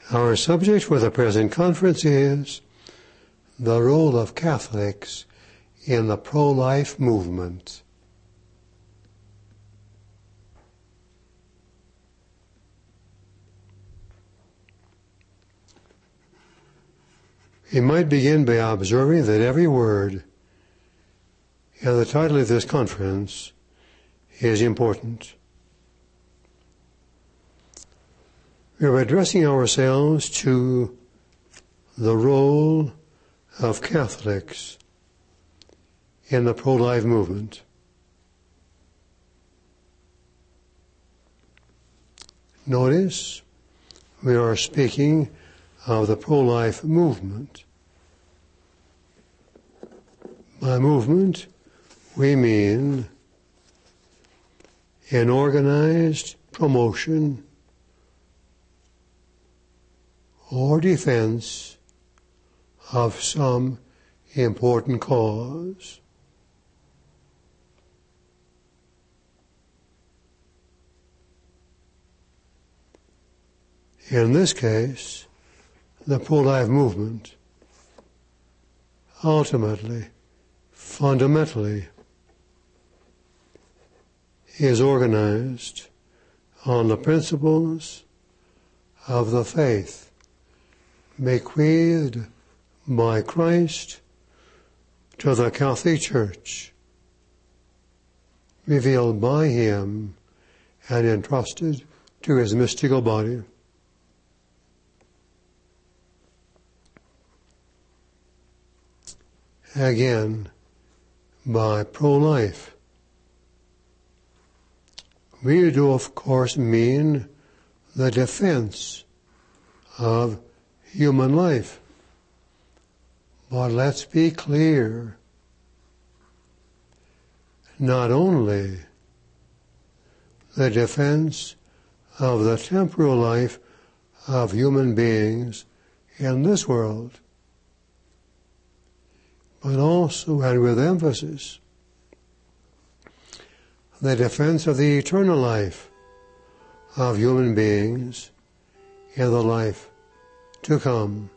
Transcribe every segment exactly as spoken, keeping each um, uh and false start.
Our subject for the present conference is the role of Catholics in the pro-life movement. We might begin by observing that every word in the title of this conference is important. We are addressing ourselves to the role of Catholics in the pro-life movement. Notice, we are speaking of the pro-life movement. By movement, we mean an organized promotion or defense of some important cause. In this case, the pro-life movement ultimately, fundamentally, is organized on the principles of the faith bequeathed by Christ to the Catholic Church, revealed by Him and entrusted to His mystical body. Again, by pro-life, we do of course mean the defense of human life. But let's be clear, not only the defense of the temporal life of human beings in this world, but also, and with emphasis, the defense of the eternal life of human beings in the life to come.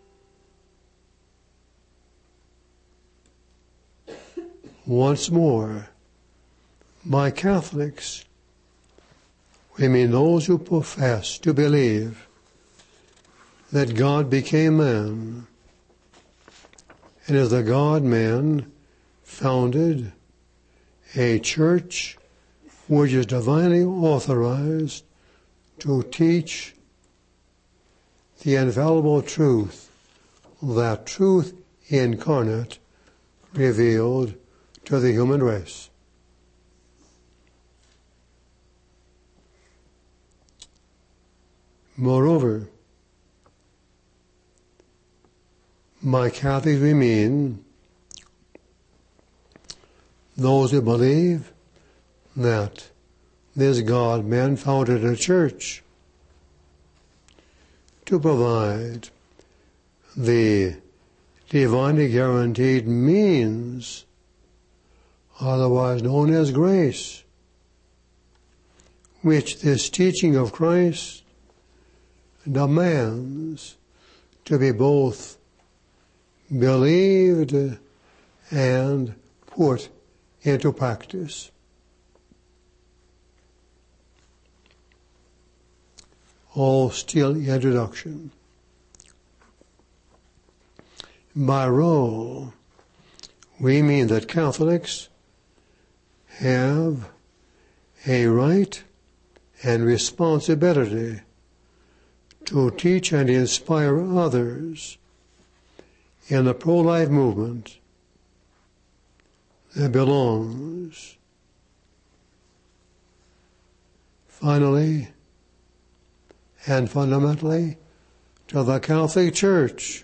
Once more, by Catholics, we mean those who profess to believe that God became man, and as the God-man founded a church which is divinely authorized to teach the infallible truth, that truth incarnate revealed to the human race. Moreover, by Catholics we mean those who believe that this God-man founded a church to provide the divinely guaranteed means, otherwise known as grace, which this teaching of Christ demands to be both believed and put into practice. All still introduction. By role, we mean that Catholics have a right and responsibility to teach and inspire others in the pro-life movement that belongs, finally and fundamentally, to the Catholic Church.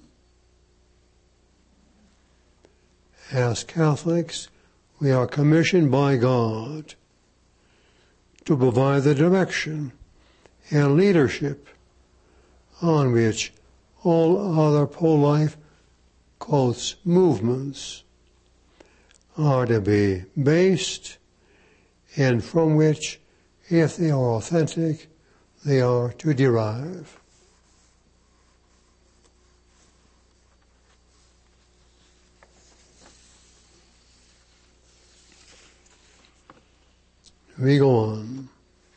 As Catholics, we are commissioned by God to provide the direction and leadership on which all other pro-life quotes movements are to be based, and from which, if they are authentic, they are to derive. we go on.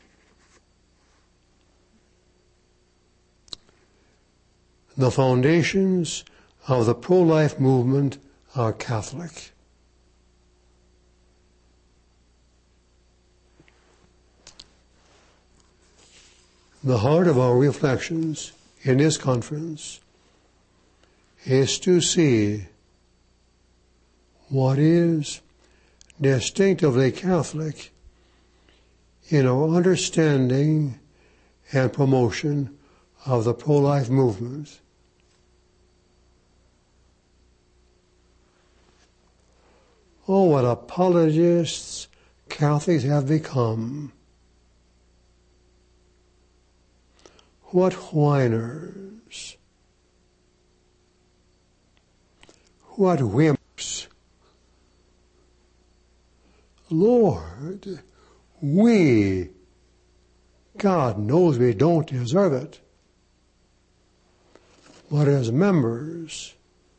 The foundations of the pro-life movement are Catholic. The heart of our reflections in this conference is to see what is distinctively Catholic in our understanding and promotion of the pro-life movement. Oh, what apologists Catholics have become. What whiners. What wimps. Lord, we, God knows we don't deserve it, but as members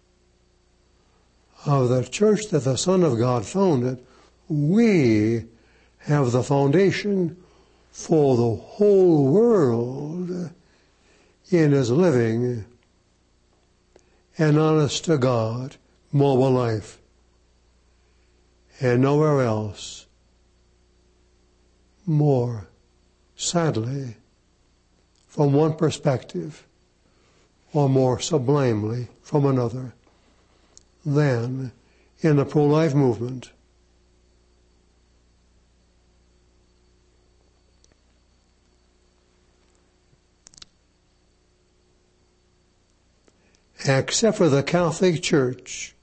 of the church that the Son of God founded, we have the foundation for the whole world in His living and honest to God mobile life, and nowhere else more, sadly, from one perspective, or more sublimely from another, than in the pro-life movement. Except for the Catholic Church,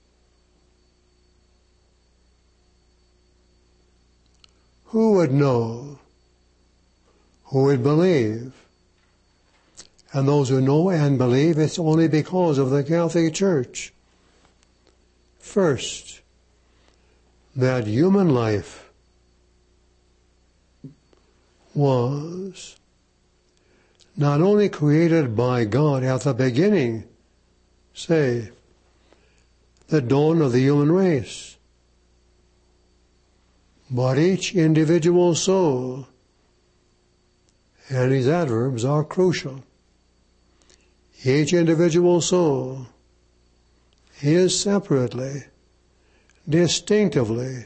who would know, who would believe? And those who know and believe, it's only because of the Catholic Church. First, that human life was not only created by God at the beginning, say, the dawn of the human race, but each individual soul, and these adverbs are crucial, each individual soul is separately, distinctively,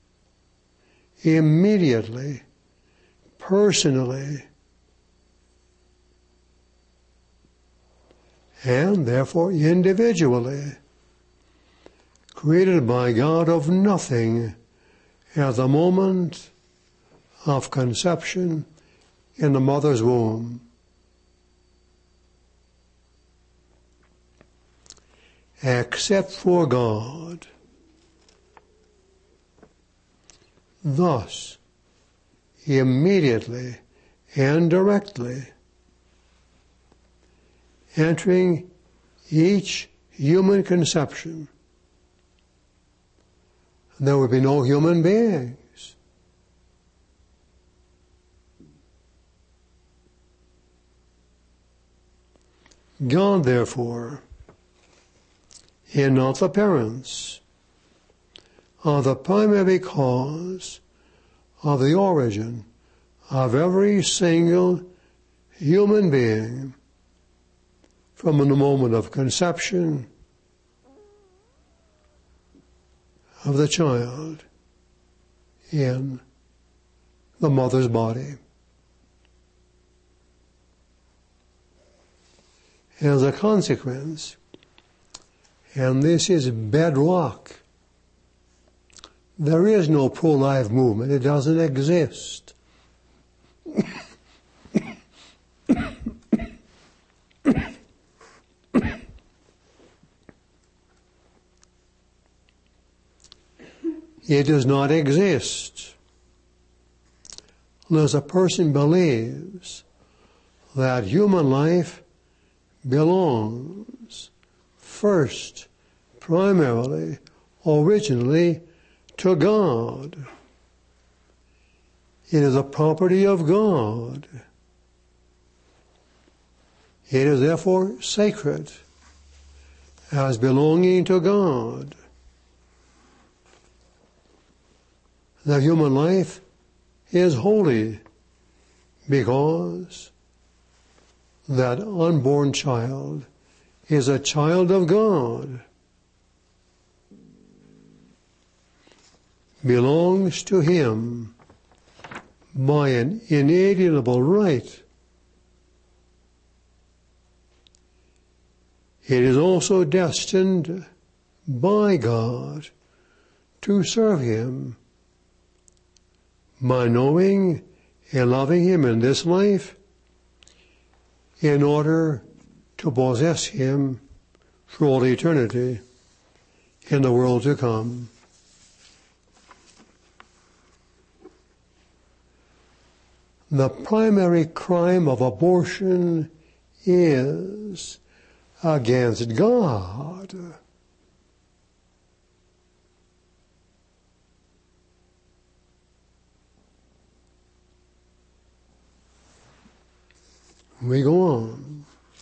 immediately, personally, and therefore individually, created by God of nothing at the moment of conception in the mother's womb. Except for God. Thus, immediately and directly, entering each human conception, there would be no human beings. God, therefore, and not the parents, are the primary cause of the origin of every single human being from the moment of conception of the child in the mother's body. As a consequence, and this is bedrock, there is no pro-life movement. It doesn't exist. It does not exist unless a person believes that human life belongs first, primarily, originally, to God. It is a property of God. It is therefore sacred as belonging to God. The human life is holy, because that unborn child is a child of God, belongs to Him by an inalienable right. It is also destined by God to serve Him by knowing and loving Him in this life in order to possess Him for all eternity in the world to come. The primary crime of abortion is against God. We go on.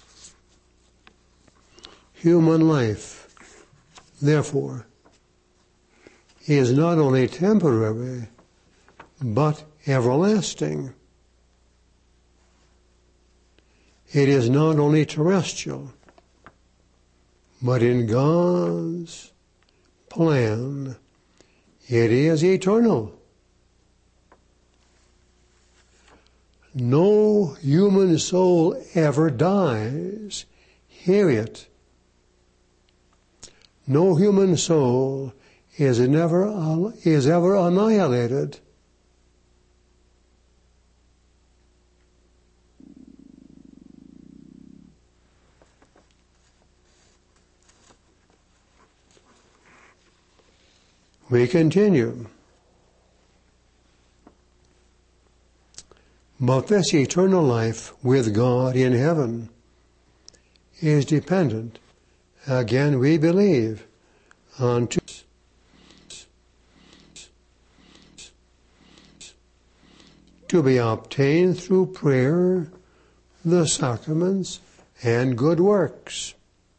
Human life, therefore, is not only temporary, but everlasting. It is not only terrestrial, but in God's plan, it is eternal. No human soul ever dies. Hear it. No human soul is never is ever annihilated. We continue. But this eternal life with God in heaven is dependent, again we believe, on two. To be obtained through prayer, the sacraments, and good works.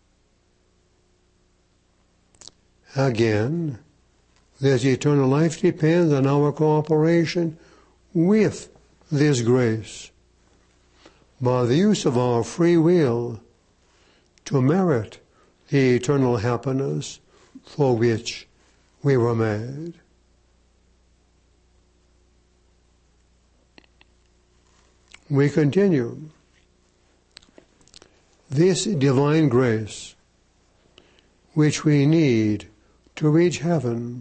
Again, this eternal life depends on our cooperation with this grace by the use of our free will to merit the eternal happiness for which we were made. We continue. This divine grace, which we need to reach heaven,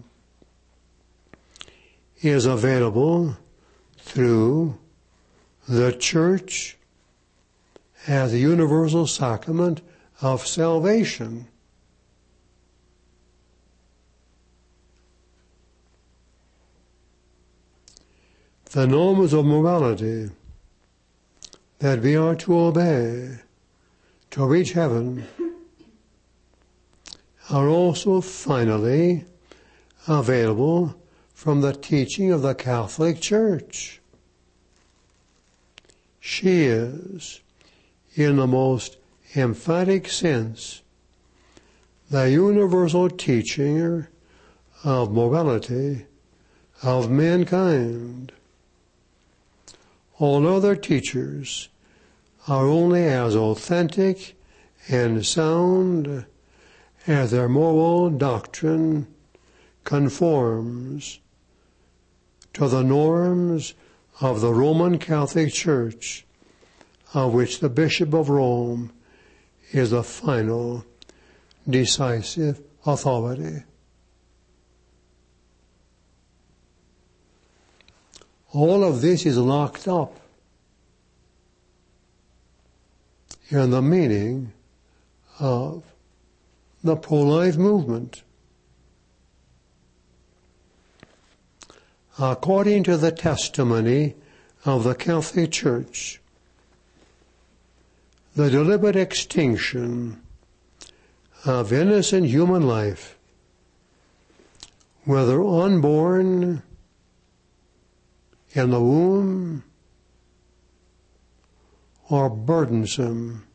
is available through the Church as a universal sacrament of salvation. The norms of morality that we are to obey to reach heaven are also finally available from the teaching of the Catholic Church. She is, in the most emphatic sense, the universal teacher of morality of mankind. All other teachers are only as authentic and sound as their moral doctrine conforms to the norms of the Roman Catholic Church, of which the Bishop of Rome is the final, decisive authority. All of this is locked up in the meaning of the pro-life movement. According to the testimony of the Catholic Church, the deliberate extinction of innocent human life, whether unborn, in the womb, or burdensome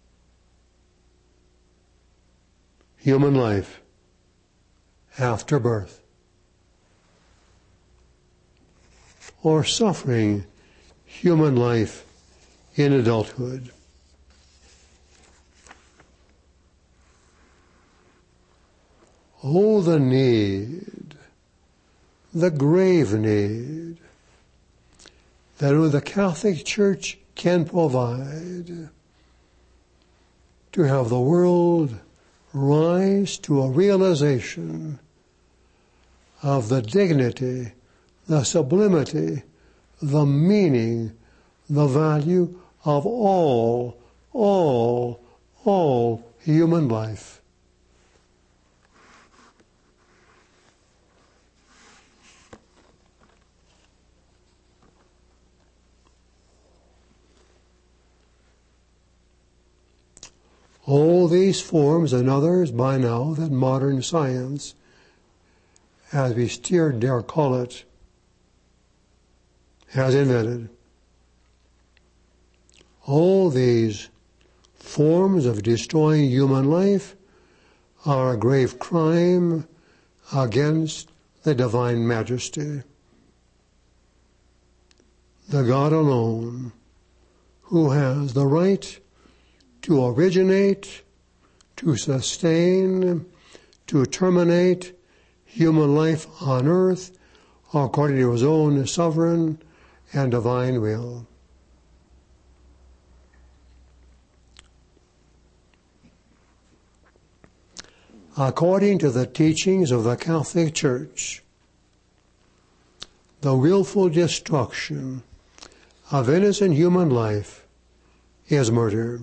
human life after birth, or suffering human life in adulthood. Oh, the need, the grave need that only the Catholic Church can provide to have the world rise to a realization of the dignity, the sublimity, the meaning, the value of all, all, all human life. All these forms and others by now that modern science, as we still dare call it, has invented. All these forms of destroying human life are a grave crime against the divine majesty. The God alone, who has the right to originate, to sustain, to terminate human life on earth according to his own sovereign and divine will. According to the teachings of the Catholic Church, the willful destruction of innocent human life is murder.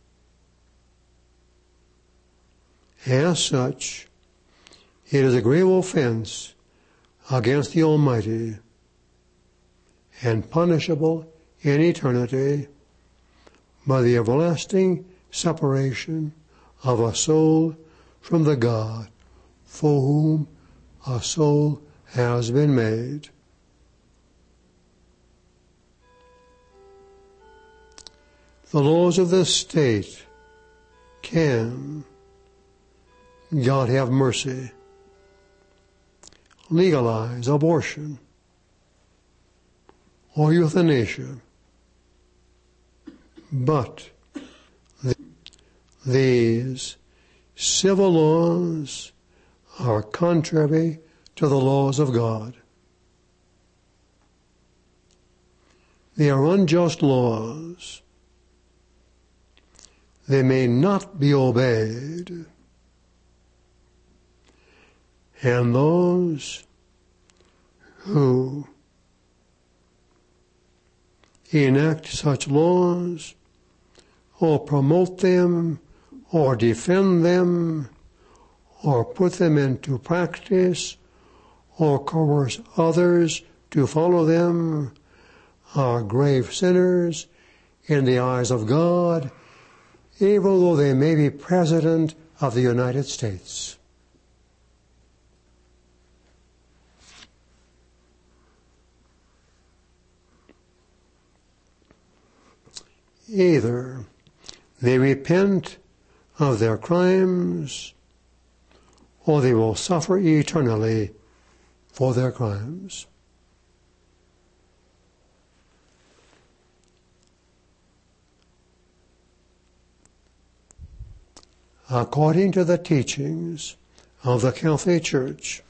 As such, it is a grave offense against the Almighty and punishable in eternity by the everlasting separation of a soul from the God for whom a soul has been made. The laws of the state can, God have mercy, legalize abortion or euthanasia, but these civil laws are contrary to the laws of God. They are unjust laws. They may not be obeyed. And those who enact such laws or promote them or defend them or put them into practice or coerce others to follow them are grave sinners in the eyes of God, even though they may be President of the United States. Either they repent of their crimes, or they will suffer eternally for their crimes. According to the teachings of the Catholic Church,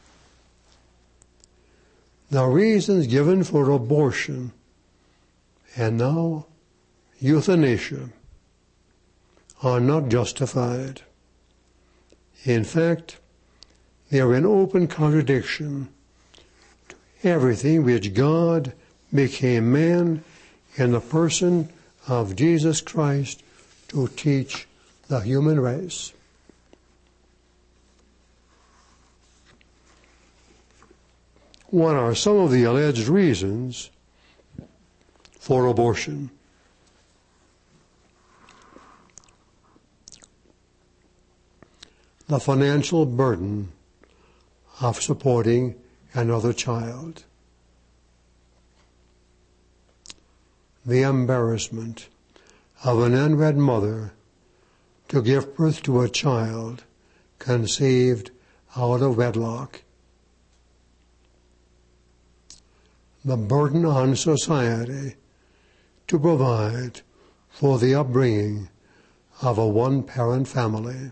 the reasons given for abortion and now euthanasia are not justified. In fact, they are in open contradiction to everything which God became man in the person of Jesus Christ to teach the human race. What are some of the alleged reasons for abortion? The financial burden of supporting another child, the embarrassment of an unwed mother to give birth to a child conceived out of wedlock, the burden on society to provide for the upbringing of a one-parent family.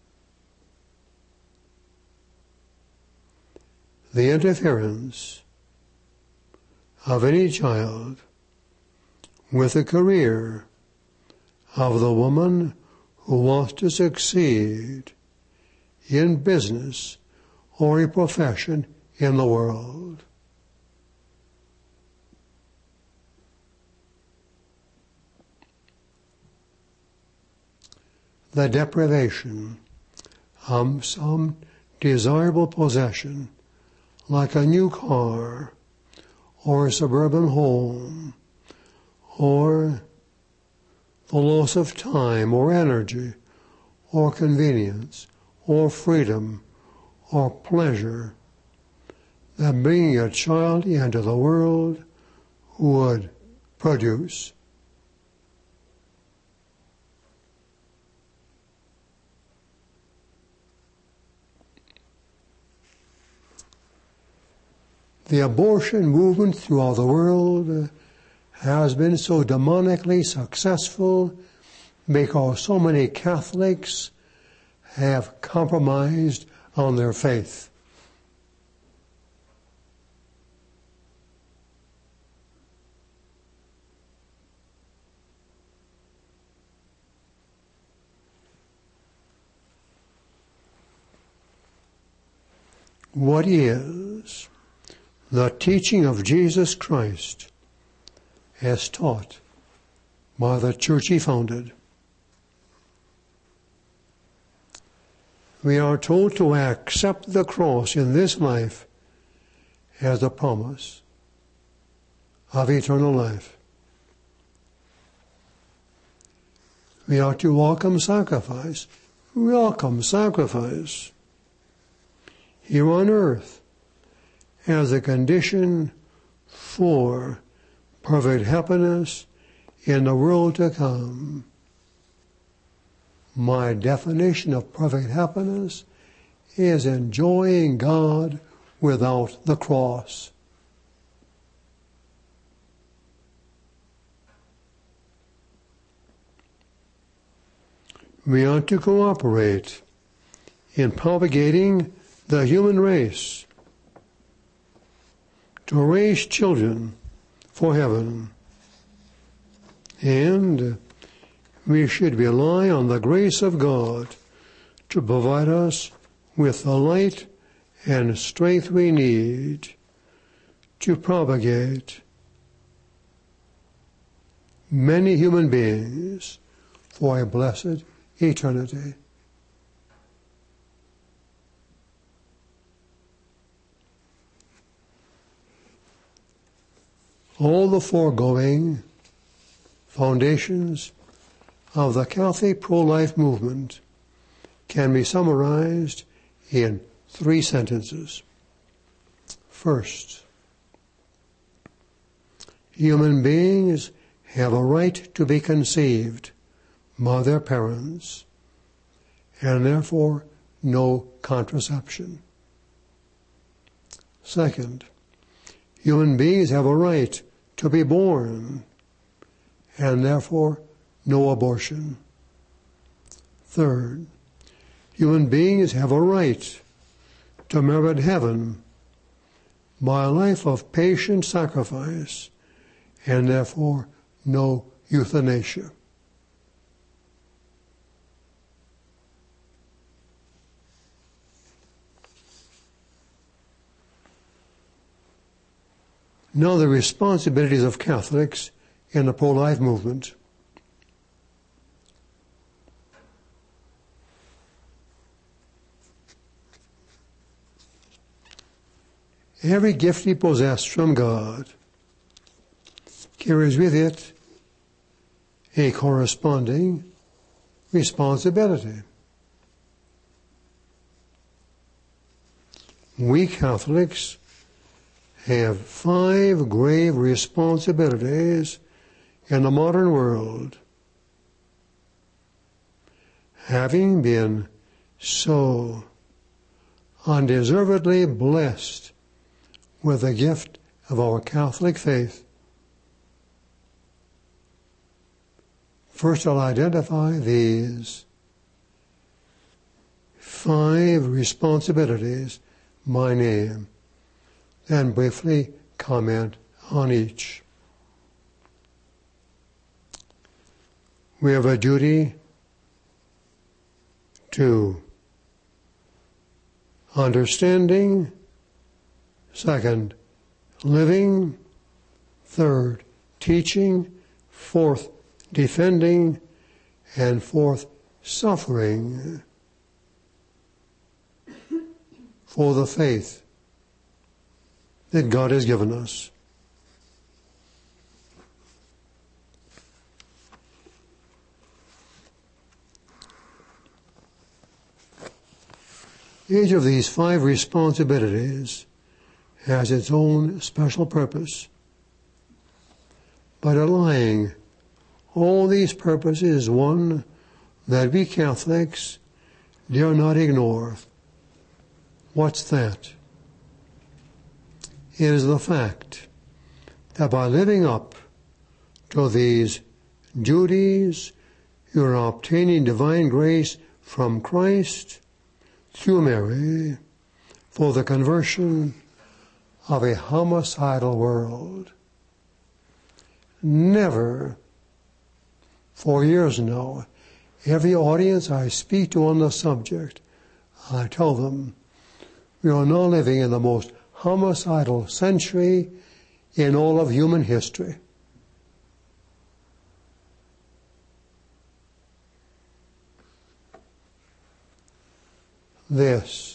The interference of any child with the career of the woman who wants to succeed in business or a profession in the world. The deprivation of some desirable possession, like a new car or a suburban home, or the loss of time or energy or convenience or freedom or pleasure that bringing a child into the world would produce. The abortion movement throughout the world has been so demonically successful because so many Catholics have compromised on their faith. What is the teaching of Jesus Christ as taught by the church he founded? We are told to accept the cross in this life as a promise of eternal life. We are to welcome sacrifice, welcome sacrifice here on earth as a condition for perfect happiness in the world to come. My definition of perfect happiness is enjoying God without the cross. We are to cooperate in propagating the human race, to raise children for heaven, and we should rely on the grace of God to provide us with the light and strength we need to propagate many human beings for a blessed eternity. All the foregoing foundations of the Catholic pro-life movement can be summarized in three sentences. First, human beings have a right to be conceived by their parents, and therefore no contraception. Second, human beings have a right to be born, and therefore no abortion. Third, human beings have a right to merit heaven by a life of patient sacrifice, and therefore no euthanasia. Now, the responsibilities of Catholics in the pro-life movement. Every gift we possess from God carries with it a corresponding responsibility. We Catholics have five grave responsibilities in the modern world, having been so undeservedly blessed with the gift of our Catholic faith. First, I'll identify these five responsibilities by name, then briefly comment on each. We have a duty to understanding, second, living, third, teaching, fourth, defending, and fourth, suffering for the faith that God has given us. Each of these five responsibilities has its own special purpose. But underlying all these purposes is one that we Catholics dare not ignore. What's that? It is the fact that by living up to these duties, you are obtaining divine grace from Christ through Mary for the conversion of a homicidal world. Never, for years now, every audience I speak to on the subject, I tell them, we are now living in the most homicidal century in all of human history. This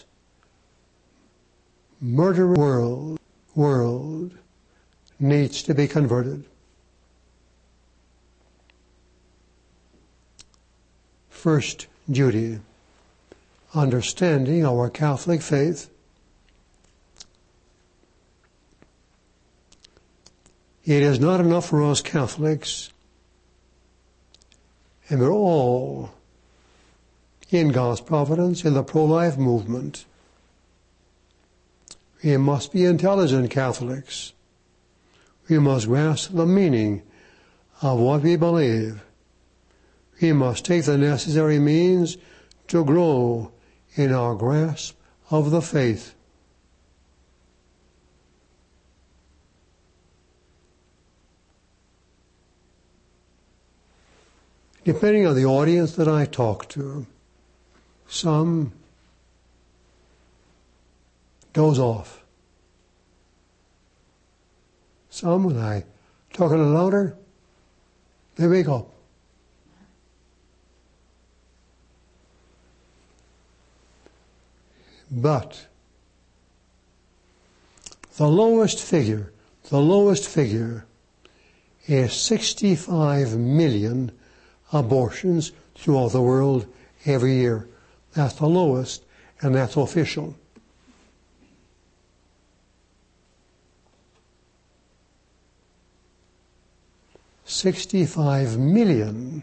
murderous world, world needs to be converted. First duty, understanding our Catholic faith. It is not enough for us Catholics, and we're all in God's providence in the pro-life movement. We must be intelligent Catholics. We must grasp the meaning of what we believe. We must take the necessary means to grow in our grasp of the faith. Depending on the audience that I talk to, some doze off. Some, when I talk a little louder, they wake up. But the lowest figure, the lowest figure is sixty-five million abortions throughout the world every year. That's the lowest, and that's official. Sixty-five million.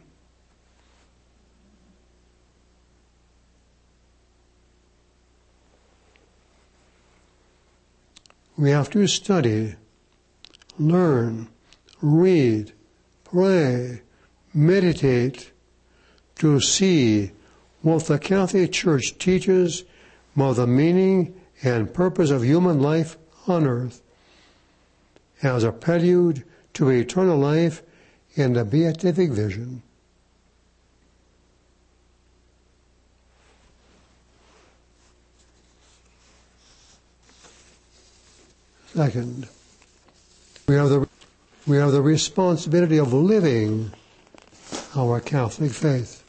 We have to study, learn, read, pray, meditate to see what the Catholic Church teaches about the meaning and purpose of human life on earth as a prelude to eternal life in the beatific vision. Second, we have the we have the responsibility of living our Catholic faith.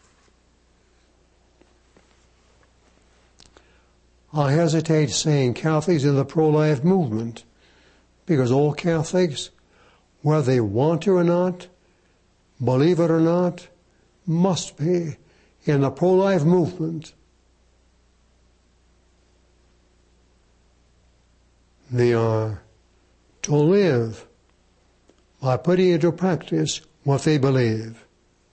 I hesitate saying Catholics in the pro-life movement because all Catholics, whether they want to or not, believe it or not, must be in the pro-life movement. They are to live by putting into practice what they believe.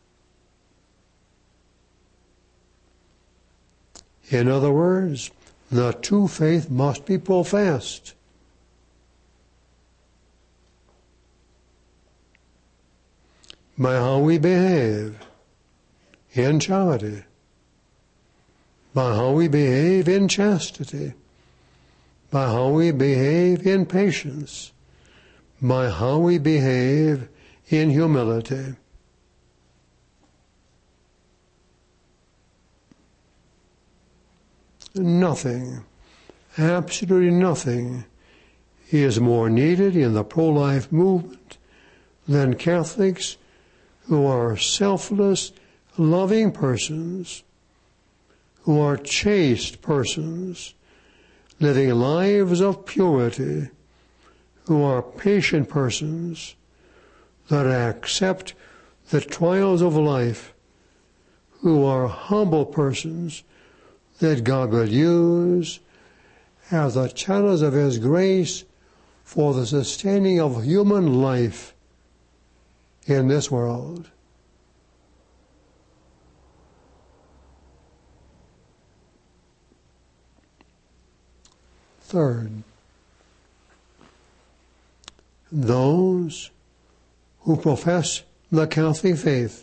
In other words, the true faith must be professed. by how we behave in charity, by how we behave in chastity, by how we behave in patience, by how we behave in humility. Nothing, absolutely nothing, is more needed in the pro-life movement than Catholics who are selfless, loving persons, who are chaste persons, living lives of purity, who are patient persons that accept the trials of life, who are humble persons that God will use as the channels of His grace for the sustaining of human life in this world. Third, those who profess the Catholic faith,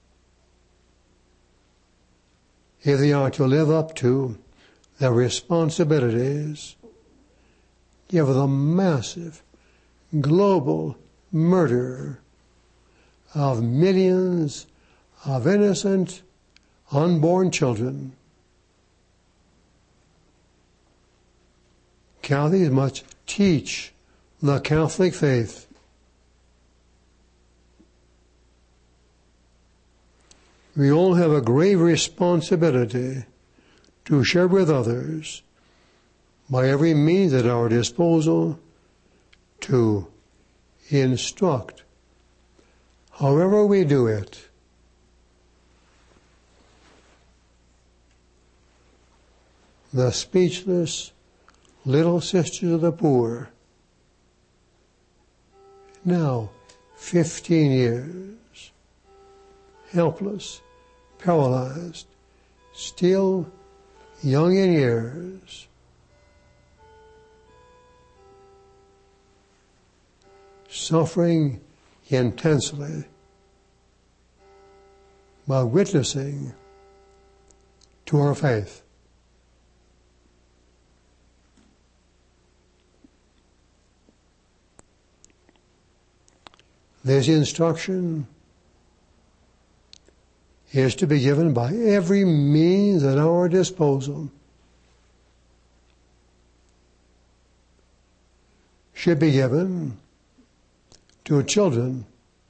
if they are to live up to their responsibilities, give the massive global murder of millions of innocent unborn children. Catholics must teach the Catholic faith. We all have a grave responsibility to share with others by every means at our disposal to instruct, however we do it, the speechless little sisters of the poor. Now, fifteen years, helpless, paralyzed, still young in years, suffering intensely, by witnessing to our faith. This instruction is to be given by every means at our disposal. Should be given to children.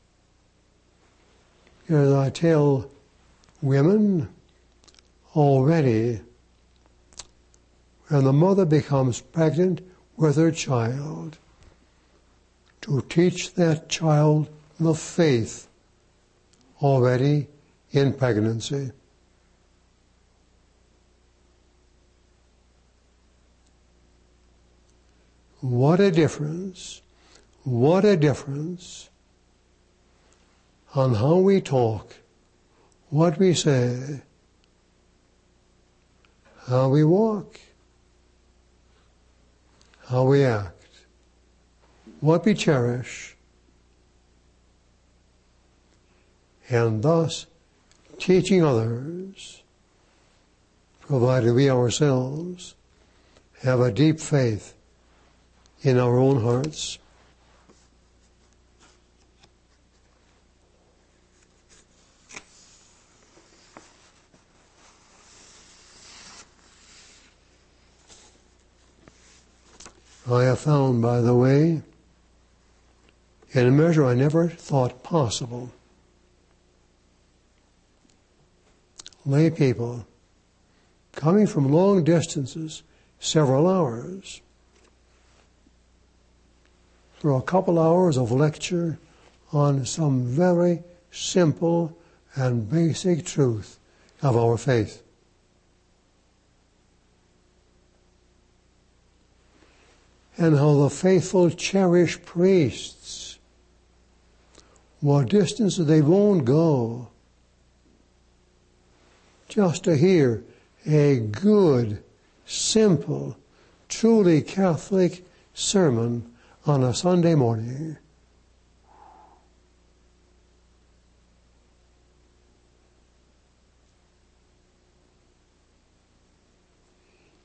As I tell women already, when the mother becomes pregnant with her child, to teach that child the faith already in pregnancy. What a difference, what a difference on how we talk, what we say, how we walk, how we act, what we cherish, and thus teaching others, provided we ourselves have a deep faith in our own hearts. I have found, by the way, in a measure I never thought possible, lay people coming from long distances, several hours, for a couple hours of lecture on some very simple and basic truth of our faith. And how the faithful cherish priests, what distance they won't go, just to hear a good, simple, truly Catholic sermon on a Sunday morning.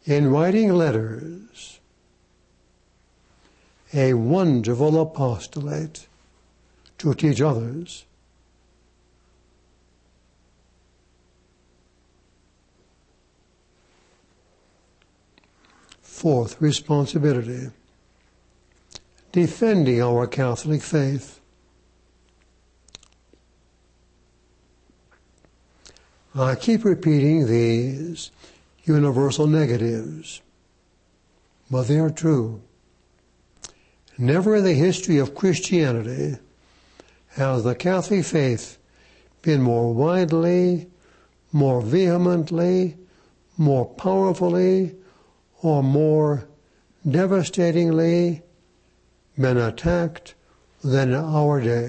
in writing letters, a wonderful apostolate to teach others. Fourth responsibility, defending our Catholic faith. I keep repeating these universal negatives, but they are true. Never in the history of Christianity has the Catholic faith been more widely, more vehemently, more powerfully, or more devastatingly been attacked than in our day.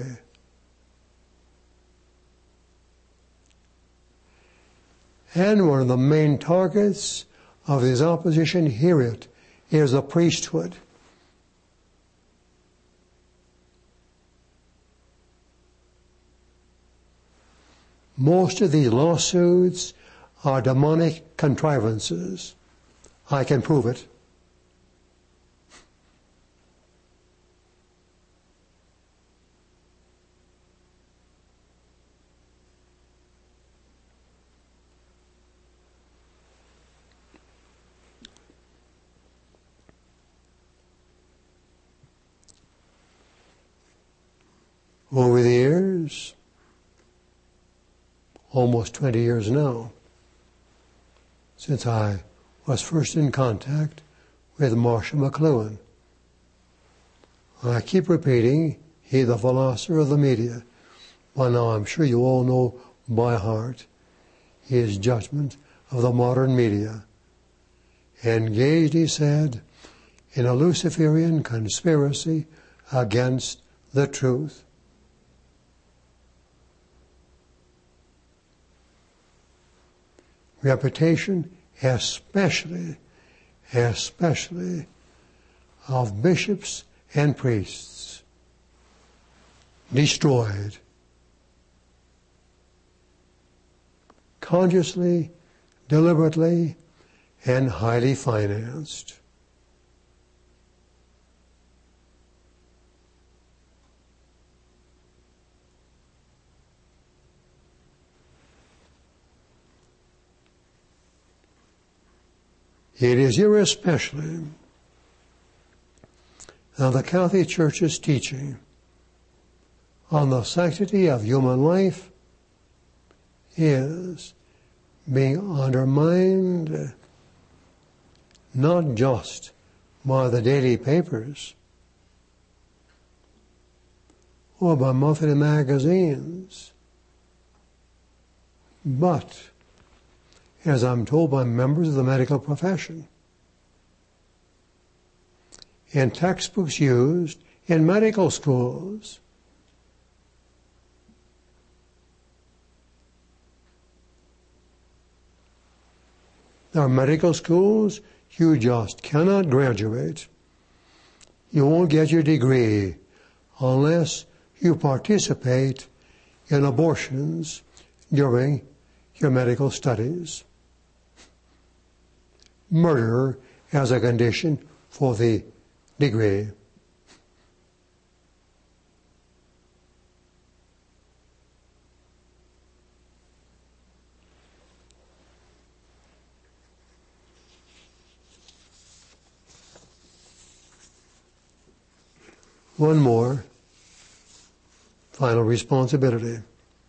And one of the main targets of his opposition, hear it, is the priesthood. Most of these lawsuits are demonic contrivances. I can prove it. Over the years, almost twenty years now, since I was first in contact with Marshall McLuhan, I keep repeating, he the philosopher of the media. By now I'm sure you all know by heart his judgment of the modern media. Engaged, he said, in a Luciferian conspiracy against the truth. Reputation, especially, especially of bishops and priests, destroyed. Consciously, deliberately, and highly financed. It is here especially that the Catholic Church's teaching on the sanctity of human life is being undermined not just by the daily papers or by monthly magazines, but, as I'm told by members of the medical profession, in textbooks used in medical schools. There are medical schools you just cannot graduate. You won't get your degree unless you participate in abortions during your medical studies. Murder as a condition for the degree. One more final responsibility.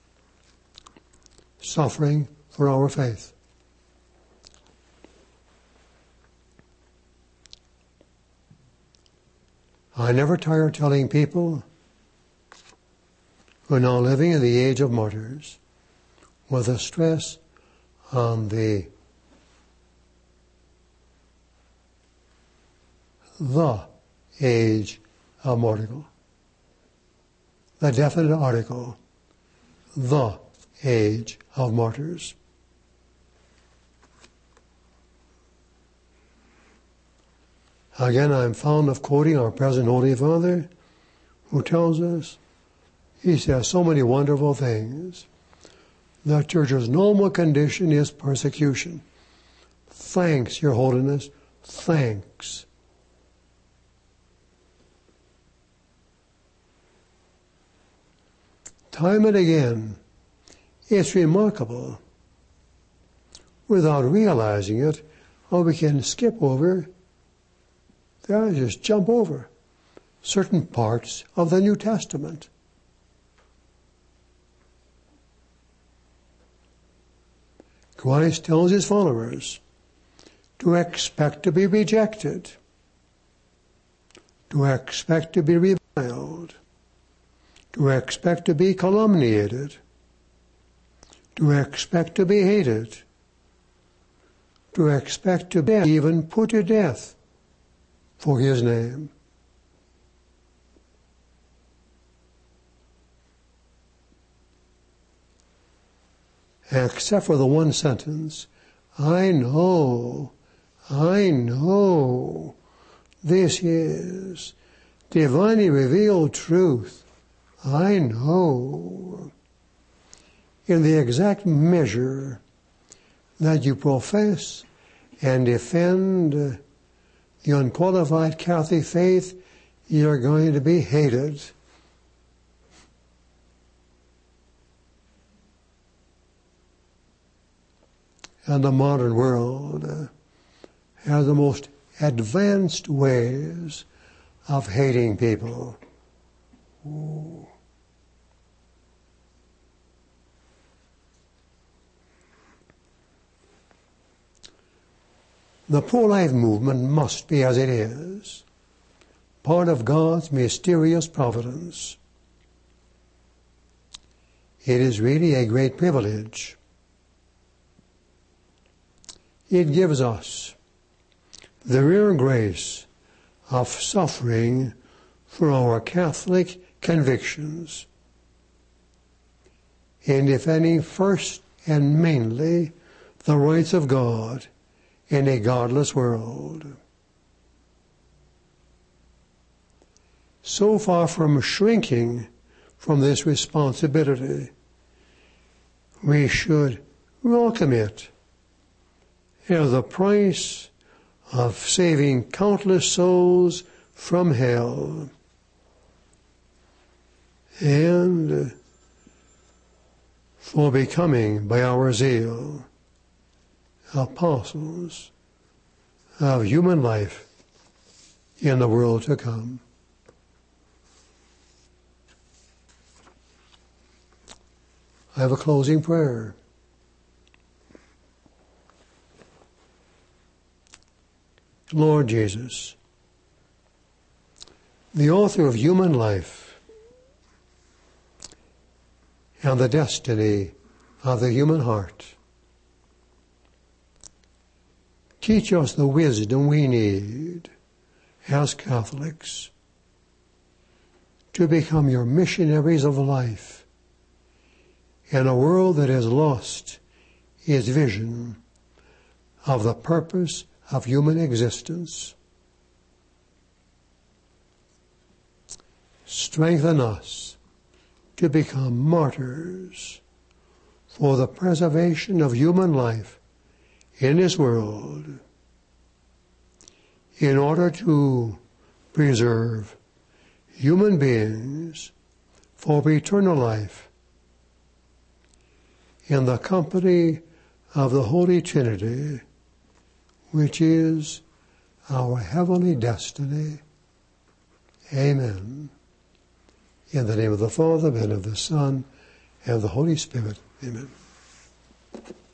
Suffering for our faith. I never tire telling people who are now living in the age of martyrs with a stress on the the age of martyrdom. The definite article, the age of martyrs. Again, I'm fond of quoting our present Holy Father, who tells us, he says so many wonderful things. The Church's normal condition is persecution. Thanks, Your Holiness, thanks. Time and again, it's remarkable, without realizing it, how we can skip over, just jump over certain parts of the New Testament. Christ tells his followers to expect to be rejected, to expect to be reviled, to expect to be calumniated, to expect to be hated, to expect to be even put to death for his name. Except for the one sentence, I know, I know, this is divinely revealed truth. I know. In the exact measure that you profess and defend the unqualified Catholic faith, you're going to be hated. And the modern world uh, has the most advanced ways of hating people. Ooh. The pro-life movement must be, as it is, part of God's mysterious providence. It is really a great privilege. It gives us the rare grace of suffering for our Catholic convictions, and if any, first and mainly the rights of God in a godless world. So far from shrinking from this responsibility, we should welcome it as the price of saving countless souls from hell, and for becoming, by our zeal, apostles of human life in the world to come. I have a closing prayer. Lord Jesus, the author of human life and the destiny of the human heart, teach us the wisdom we need as Catholics to become your missionaries of life in a world that has lost its vision of the purpose of human existence. Strengthen us to become martyrs for the preservation of human life in this world, in order to preserve human beings for eternal life in the company of the Holy Trinity, which is our heavenly destiny. Amen. In the name of the Father, and of the Son, and of the Holy Spirit. Amen.